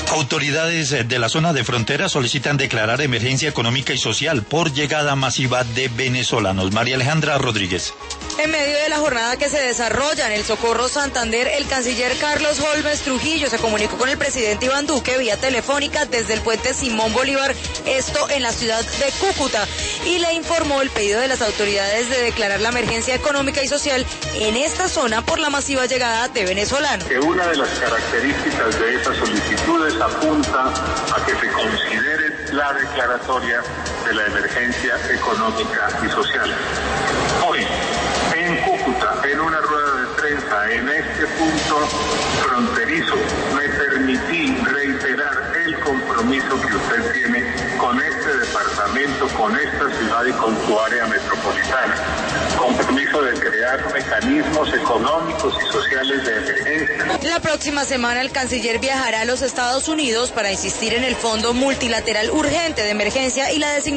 Autoridades de la zona de frontera solicitan declarar emergencia económica y social por llegada masiva de venezolanos. María Alejandra Rodríguez. En medio de la jornada que se desarrolla en el Socorro Santander, el canciller Carlos Holmes Trujillo se comunicó con el presidente Iván Duque vía telefónica desde el puente Simón Bolívar, esto en la ciudad de Cúcuta, y le informó el pedido de las autoridades de declarar la emergencia económica y social en esta zona por la masiva llegada de venezolanos. Que una de las características de esas solicitudes apunta a que se considere la declaratoria de la emergencia económica y social. Hoy, en Cúcuta, en una rueda de prensa, en este punto fronterizo, me permití reiterar el compromiso que usted tiene con este departamento, con esta ciudad y con su área metropolitana. Compromiso de crear mecanismos económicos y sociales de emergencia. La próxima semana el canciller viajará a los Estados Unidos para insistir en el Fondo Multilateral Urgente de Emergencia y la designación